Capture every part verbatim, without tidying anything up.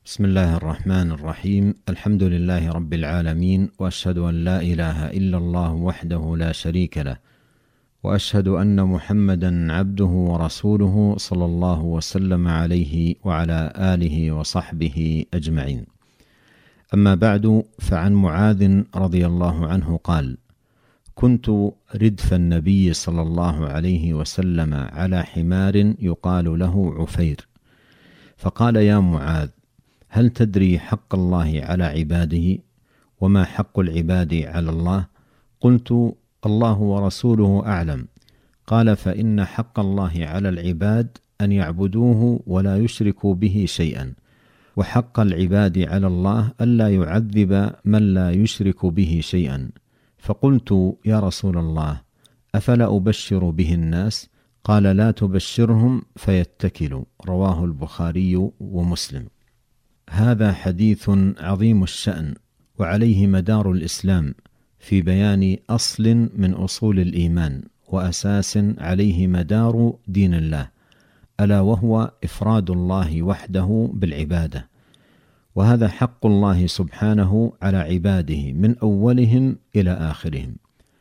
بسم الله الرحمن الرحيم. الحمد لله رب العالمين، وأشهد أن لا إله إلا الله وحده لا شريك له، وأشهد أن محمدا عبده ورسوله صلى الله وسلم عليه وعلى آله وصحبه أجمعين. أما بعد، فعن معاذ رضي الله عنه قال: كنت ردف النبي صلى الله عليه وسلم على حمار يقال له عفير، فقال: يا معاذ، هل تدري حق الله على عباده؟ وما حق العباد على الله؟ قلت: الله ورسوله أعلم. قال: فإن حق الله على العباد أن يعبدوه ولا يشركوا به شيئا، وحق العباد على الله ألا يعذب من لا يشرك به شيئا. فقلت: يا رسول الله، أفلا أبشر به الناس؟ قال: لا تبشرهم فيتكلوا. رواه البخاري ومسلم. هذا حديث عظيم الشأن، وعليه مدار الإسلام في بيان أصل من أصول الإيمان، وأساس عليه مدار دين الله، ألا وهو إفراد الله وحده بالعبادة. وهذا حق الله سبحانه على عباده من أولهم إلى آخرهم،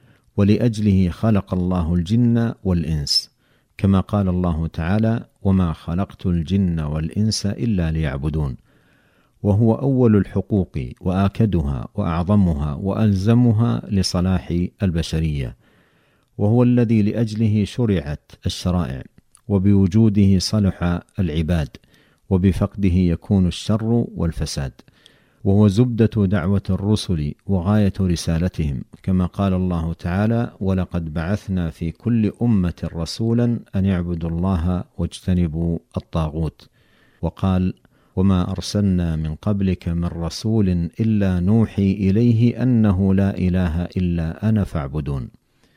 ولأجله خلق الله الجن والإنس، كما قال الله تعالى: وما خلقت الجن والإنس إلا ليعبدون. وهو أول الحقوق وآكدها وأعظمها وألزمها لصلاح البشرية، وهو الذي لأجله شرعت الشرائع، وبوجوده صلح العباد، وبفقده يكون الشر والفساد. وهو زبدة دعوة الرسل وغاية رسالتهم، كما قال الله تعالى: ولقد بعثنا في كل أمة رسولا أن يعبدوا الله واجتنبوا الطاغوت. وقال: وما أرسلنا من قبلك من رسول إلا نوحي إليه أنه لا إله إلا أنا فاعبدون.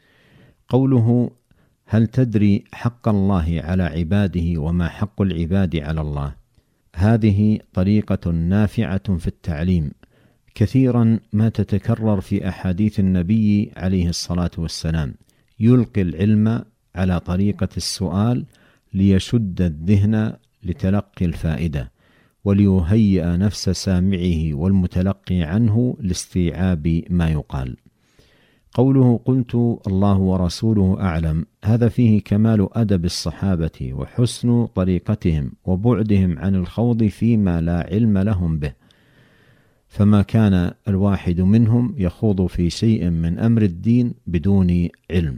قوله: هل تدري حق الله على عباده وما حق العباد على الله؟ هذه طريقة نافعة في التعليم، كثيرا ما تتكرر في أحاديث النبي عليه الصلاة والسلام، يلقي العلم على طريقة السؤال ليشد الذهن لتلقي الفائدة، وليهيئ نفس سامعه والمتلقي عنه لاستيعاب ما يقال. قوله: قلت الله ورسوله أعلم، هذا فيه كمال أدب الصحابة وحسن طريقتهم وبعدهم عن الخوض فيما لا علم لهم به، فما كان الواحد منهم يخوض في شيء من أمر الدين بدون علم.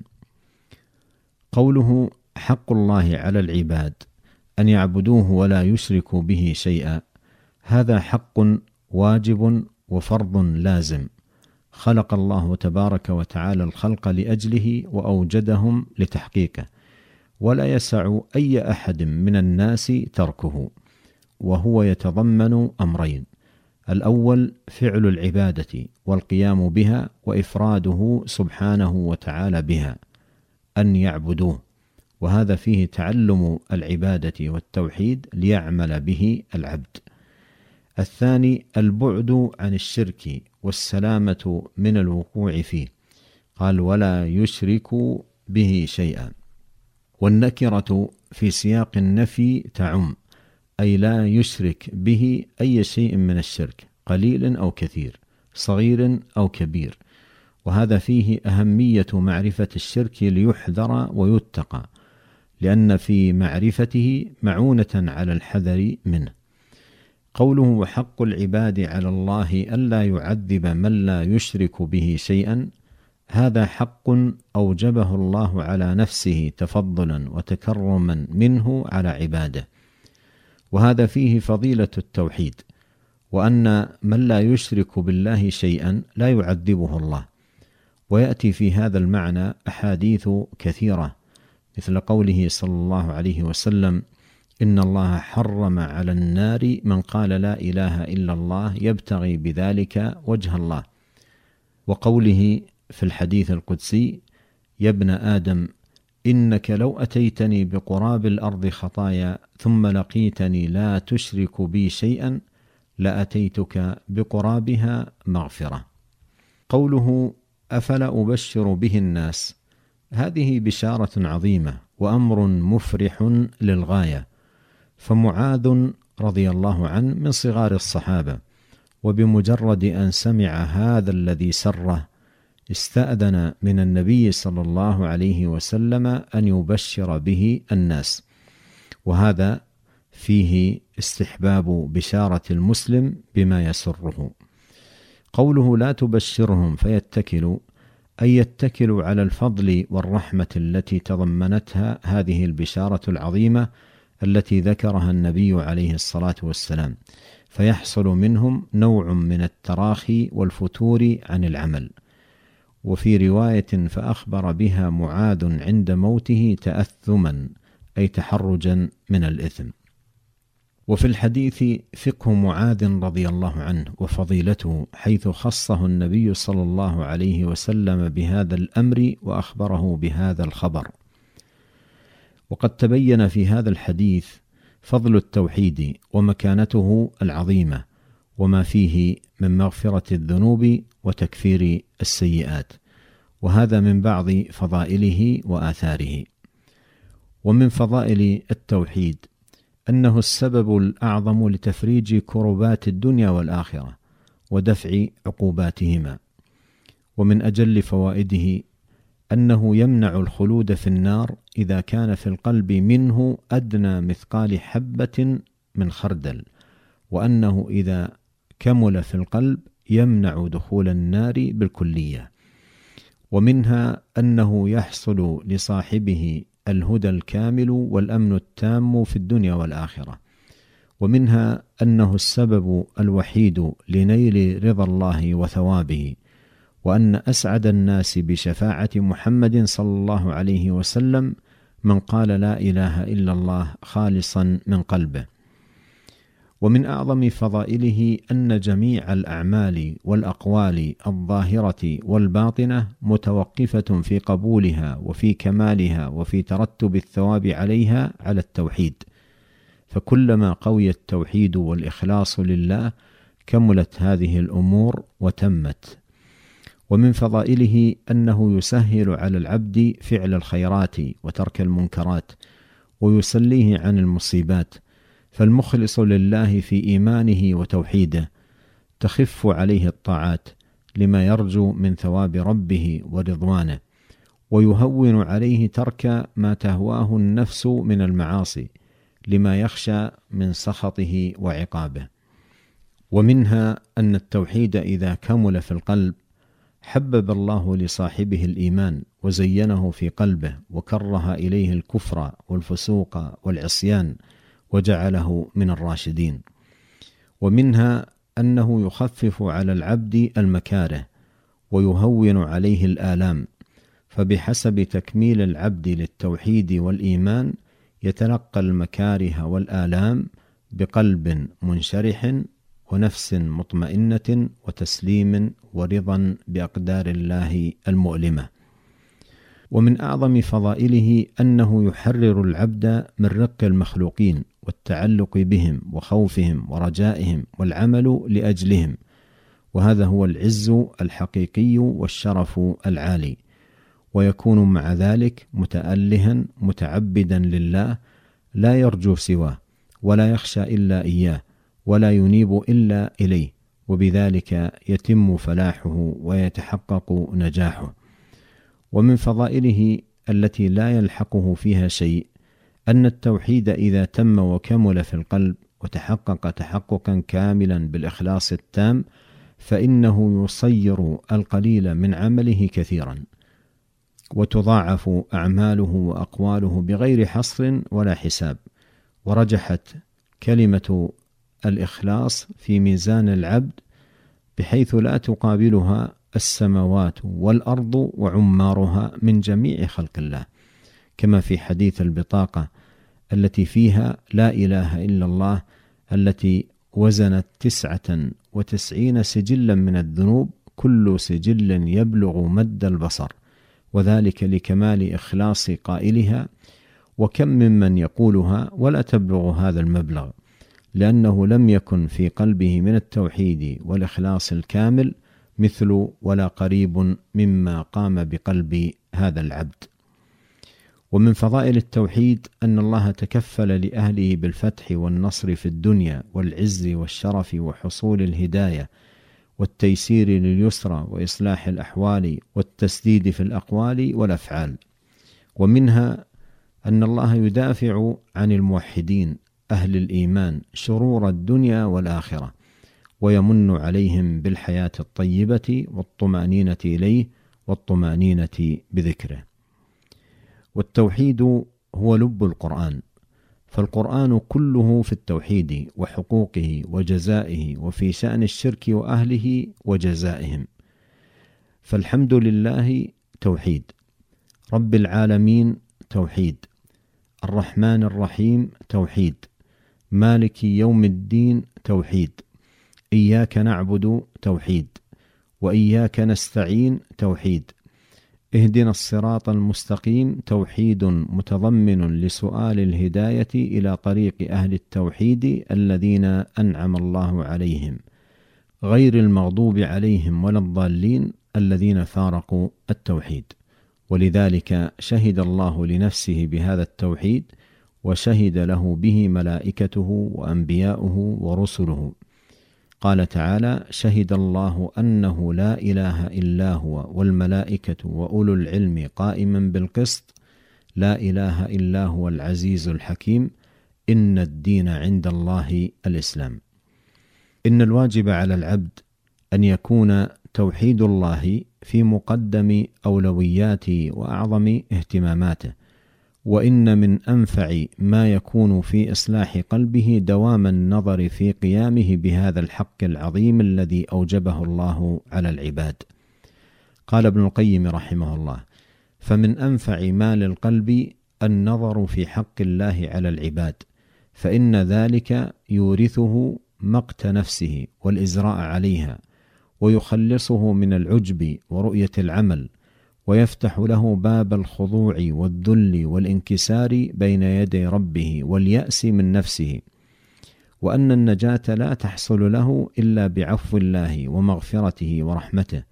قوله: حق الله على العباد أن يعبدوه ولا يشركوا به شيئا، هذا حق واجب وفرض لازم، خلق الله تبارك وتعالى الخلق لأجله وأوجدهم لتحقيقه، ولا يسع أي أحد من الناس تركه. وهو يتضمن أمرين: الأول فعل العبادة والقيام بها وإفراده سبحانه وتعالى بها، أن يعبدوه، وهذا فيه تعلم العبادة والتوحيد ليعمل به العبد. الثاني البعد عن الشرك والسلامة من الوقوع فيه، قال: ولا يشرك به شيئا. والنكرة في سياق النفي تعم، أي لا يشرك به أي شيء من الشرك، قليل أو كثير، صغير أو كبير. وهذا فيه أهمية معرفة الشرك ليحذر ويتقى، لأن في معرفته معونة على الحذر منه. قوله: وحق العباد على الله ألا يعذب من لا يشرك به شيئا، هذا حق أوجبه الله على نفسه تفضلا وتكرما منه على عباده، وهذا فيه فضيلة التوحيد، وأن من لا يشرك بالله شيئا لا يعذبه الله. ويأتي في هذا المعنى أحاديث كثيرة، مثل قوله صلى الله عليه وسلم: إن الله حرم على النار من قال لا إله إلا الله يبتغي بذلك وجه الله. وقوله في الحديث القدسي: يا ابن آدم، إنك لو أتيتني بقراب الأرض خطايا ثم لقيتني لا تشرك بي شيئا لأتيتك بقرابها مغفرة. قوله: أفلا أبشر به الناس، هذه بشارة عظيمة وأمر مفرح للغاية، فمعاذ رضي الله عنه من صغار الصحابة، وبمجرد أن سمع هذا الذي سره استأذن من النبي صلى الله عليه وسلم أن يبشر به الناس، وهذا فيه استحباب بشارة المسلم بما يسره. قوله لا تبشرهم فيتكلوا، أي يتكلوا على الفضل والرحمة التي تضمنتها هذه البشارة العظيمة التي ذكرها النبي عليه الصلاة والسلام، فيحصل منهم نوع من التراخي والفتور عن العمل. وفي رواية فأخبر بها معاذ عند موته تأثما، أي تحرجا من الإثم. وفي الحديث فقه معاذ رضي الله عنه وفضيلته، حيث خصه النبي صلى الله عليه وسلم بهذا الأمر وأخبره بهذا الخبر. وقد تبين في هذا الحديث فضل التوحيد ومكانته العظيمة، وما فيه من مغفرة الذنوب وتكفير السيئات، وهذا من بعض فضائله وآثاره. ومن فضائل التوحيد أنه السبب الأعظم لتفريج كربات الدنيا والآخرة ودفع عقوباتهما. ومن أجل فوائده أنه يمنع الخلود في النار إذا كان في القلب منه أدنى مثقال حبة من خردل، وأنه إذا كمل في القلب يمنع دخول النار بالكلية. ومنها أنه يحصل لصاحبه الهدى الكامل والأمن التام في الدنيا والآخرة. ومنها أنه السبب الوحيد لنيل رضا الله وثوابه، وأن أسعد الناس بشفاعة محمد صلى الله عليه وسلم من قال لا إله إلا الله خالصا من قلبه. ومن أعظم فضائله أن جميع الأعمال والأقوال الظاهرة والباطنة متوقفة في قبولها وفي كمالها وفي ترتب الثواب عليها على التوحيد، فكلما قوي التوحيد والإخلاص لله كملت هذه الأمور وتمت. ومن فضائله أنه يسهل على العبد فعل الخيرات وترك المنكرات، ويسليه عن المصيبات، فالمخلص لله في إيمانه وتوحيده تخف عليه الطاعات لما يرجو من ثواب ربه ورضوانه، ويهون عليه ترك ما تهواه النفس من المعاصي لما يخشى من سخطه وعقابه. ومنها أن التوحيد إذا كمل في القلب حبب الله لصاحبه الإيمان وزينه في قلبه، وكره إليه الكفر والفسوق والعصيان وجعله من الراشدين. ومنها أنه يخفف على العبد المكاره ويهون عليه الآلام، فبحسب تكميل العبد للتوحيد والإيمان يتلقى المكاره والآلام بقلب منشرح ونفس مطمئنة وتسليم ورضا بأقدار الله المؤلمة. ومن أعظم فضائله أنه يحرر العبد من رق المخلوقين والتعلق بهم وخوفهم ورجائهم والعمل لأجلهم، وهذا هو العز الحقيقي والشرف العالي. ويكون مع ذلك متألها متعبدا لله، لا يرجو سواه ولا يخشى إلا إياه ولا ينيب إلا إليه، وبذلك يتم فلاحه ويتحقق نجاحه. ومن فضائله التي لا يلحقه فيها شيء أن التوحيد إذا تم وكمل في القلب وتحقق تحققا كاملا بالإخلاص التام فإنه يصير القليل من عمله كثيرا، وتضاعف أعماله وأقواله بغير حصر ولا حساب. ورجحت كلمة الإخلاص في ميزان العبد بحيث لا تقابلها السماوات والأرض وعمارها من جميع خلق الله، كما في حديث البطاقة التي فيها لا إله إلا الله، التي وزنت تسعة وتسعين سجلا من الذنوب كل سجل يبلغ مد البصر، وذلك لكمال إخلاص قائلها. وكم ممن يقولها ولا تبلغ هذا المبلغ، لأنه لم يكن في قلبه من التوحيد والإخلاص الكامل مثل ولا قريب مما قام بقلب هذا العبد. ومن فضائل التوحيد أن الله تكفل لأهله بالفتح والنصر في الدنيا والعز والشرف وحصول الهداية والتيسير لليسرى وإصلاح الأحوال والتسديد في الأقوال والأفعال. ومنها أن الله يدافع عن الموحدين أهل الإيمان شرور الدنيا والآخرة، ويمن عليهم بالحياة الطيبة والطمأنينة إليه والطمأنينة بذكره. والتوحيد هو لب القرآن، فالقرآن كله في التوحيد وحقوقه وجزائه، وفي شأن الشرك وأهله وجزائهم. فالحمد لله توحيد، رب العالمين توحيد، الرحمن الرحيم توحيد، مالك يوم الدين توحيد، إياك نعبد توحيد، وإياك نستعين توحيد، اهدنا الصراط المستقيم توحيد متضمن لسؤال الهداية إلى طريق أهل التوحيد الذين أنعم الله عليهم، غير المغضوب عليهم ولا الضالين الذين فارقوا التوحيد. ولذلك شهد الله لنفسه بهذا التوحيد، وشهد له به ملائكته وأنبياؤه ورسله. قال تعالى: شهد الله أنه لا إله إلا هو والملائكة وأولو العلم قائما بالقسط، لا إله إلا هو العزيز الحكيم، إن الدين عند الله الإسلام. إن الواجب على العبد أن يكون توحيد الله في مقدم أولوياته وأعظم اهتماماته، وإن من أنفع ما يكون في إصلاح قلبه دوام النظر في قيامه بهذا الحق العظيم الذي أوجبه الله على العباد. قال ابن القيم رحمه الله: فمن أنفع ما للقلب النظر في حق الله على العباد، فإن ذلك يورثه مقت نفسه والإزراء عليها، ويخلصه من العجب ورؤية العمل، ويفتح له باب الخضوع والذل والانكسار بين يدي ربه واليأس من نفسه، وأن النجاة لا تحصل له إلا بعفو الله ومغفرته ورحمته،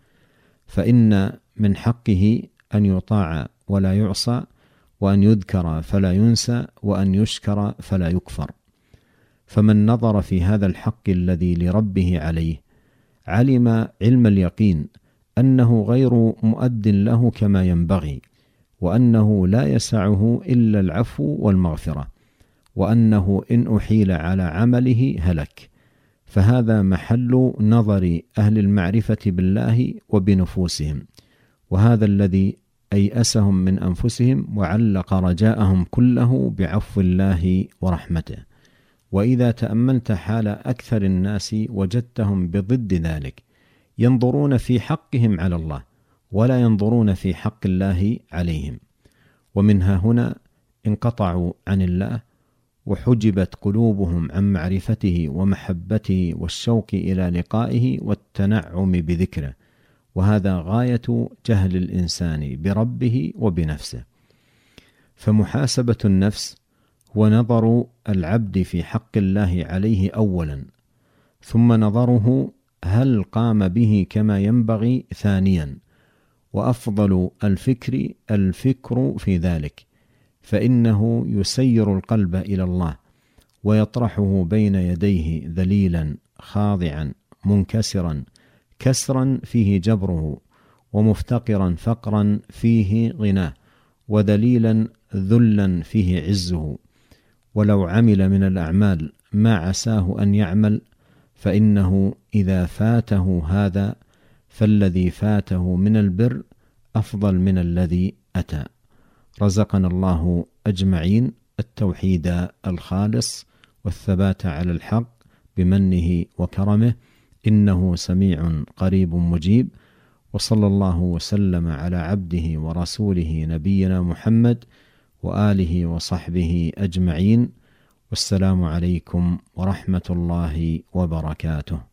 فإن من حقه أن يطاع ولا يعصى، وأن يذكر فلا ينسى، وأن يشكر فلا يكفر. فمن نظر في هذا الحق الذي لربه عليه علم علم اليقين أنه غير مؤد له كما ينبغي، وأنه لا يسعه إلا العفو والمغفرة، وأنه إن أحيل على عمله هلك. فهذا محل نظر أهل المعرفة بالله وبنفوسهم، وهذا الذي أيأسهم من أنفسهم وعلق رجاءهم كله بعفو الله ورحمته. وإذا تأملت حال أكثر الناس وجدتهم بضد ذلك، ينظرون في حقهم على الله ولا ينظرون في حق الله عليهم، ومنها هنا انقطعوا عن الله، وحجبت قلوبهم عن معرفته ومحبته والشوق إلى لقائه والتنعم بذكره، وهذا غاية جهل الإنسان بربه وبنفسه. فمحاسبة النفس هو نظر العبد في حق الله عليه أولا، ثم نظره هل قام به كما ينبغي ثانيا، وأفضل الفكر الفكر في ذلك، فإنه يسير القلب إلى الله ويطرحه بين يديه ذليلا خاضعا منكسرا، كسرا فيه جبره، ومفتقرا فقرا فيه غناه، وذليلا ذلا فيه عزه. ولو عمل من الأعمال ما عساه أن يعمل، فإنه إذا فاته هذا فالذي فاته من البر أفضل من الذي أتى. رزقنا الله أجمعين التوحيد الخالص والثبات على الحق بمنه وكرمه، إنه سميع قريب مجيب. وصلى الله وسلم على عبده ورسوله نبينا محمد وآله وصحبه أجمعين، والسلام عليكم ورحمة الله وبركاته.